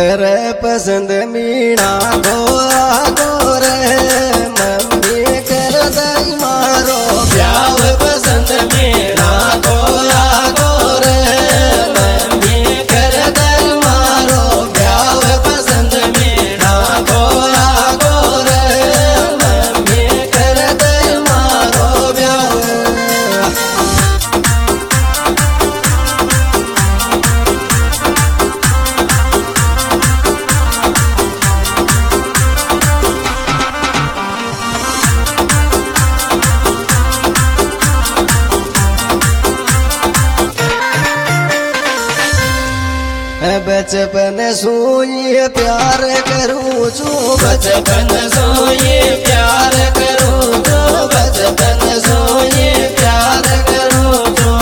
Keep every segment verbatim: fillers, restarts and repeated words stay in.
करे पसंद मीणा गोरा गोरे मम्मी कर दई मारो ब्याह पसंद मीणा गोरा गोरे मम्मी कर दई मारो ब्याह पसंद मीणा गोरा गोरे मम्मी कर दई मारो ब्याह। बचपन सोई प्यार करूं छू बचपन सोई प्यार करूं छू बचपन सोई प्यार करूं छू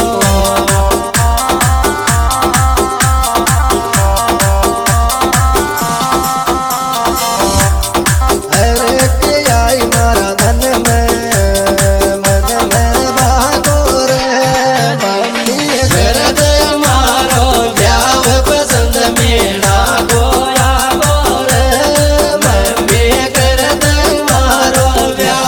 अरे के आई मारा धन में मन में भागो रे मम्मी कर दे मारो ब्याह पसंद मीणा गोरा गोरे मम्मी कर दे मारो ब्याह।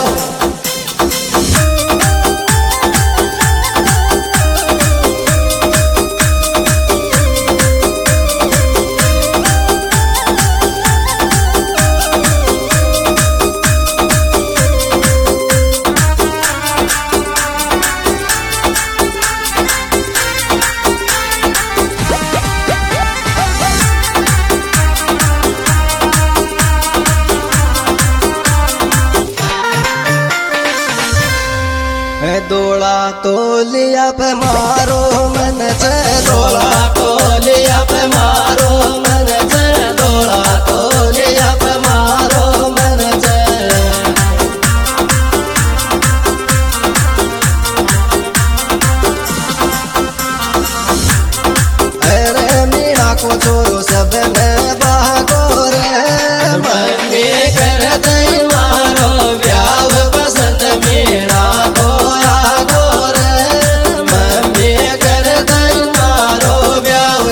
दोला तो लिया पे मारो मन से दोला तो लिया पे मारो मन से दोला तो लिया पे मारो मन से अरे मीणा को छोड़ो सब में भागो रे मम्मी कर दई मारो ब्याह पसंद मीणा गोरा गोरे मम्मी कर दई मारो ब्याह।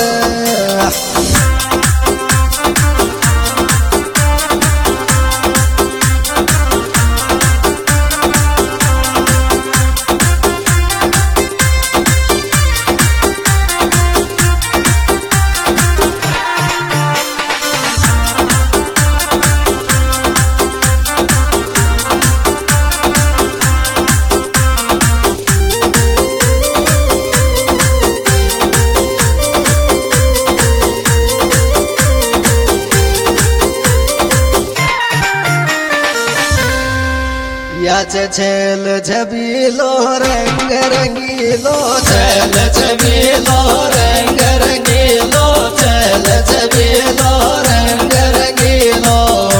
याच छेल छबीलो रंग रंगीलो छेल छबीलो रंग रंगीलो छेल छबीलो रंग रंगीलो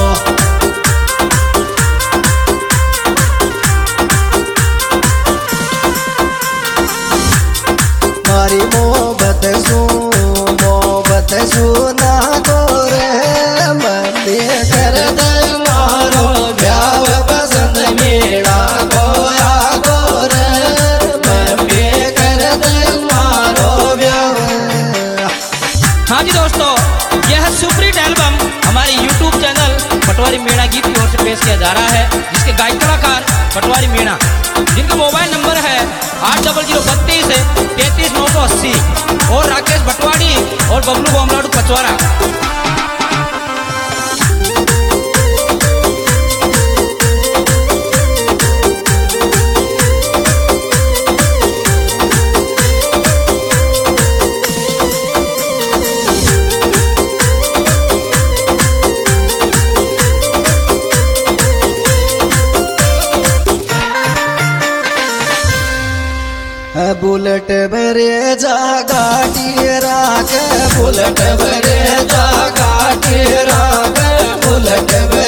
मारी मोहब्बत सू मोहब्बत सू ना गोरे मम्मी कर दई मारो ब्याह पसंद मीणा गोरा गोरे मम्मी कर दई मारो ब्याह। हाँ जी दोस्तों, यह सुपरहिट एल्बम हमारे यूट्यूब चैनल पटवारी मीणा गीत की ओर से पेश किया जा रहा है, जिसके गायक कलाकार पटवारी मीणा, जिनका मोबाइल नंबर है आठ डबल जीरो बत्तीस तैतीस नौ सौ अस्सी और राकेश भटवाड़ी और बबलू बमलाडू पचवारा। बुलेट भरे जा गाड़ी राख बुलेट भरे जा गाड़ी राख बुलेट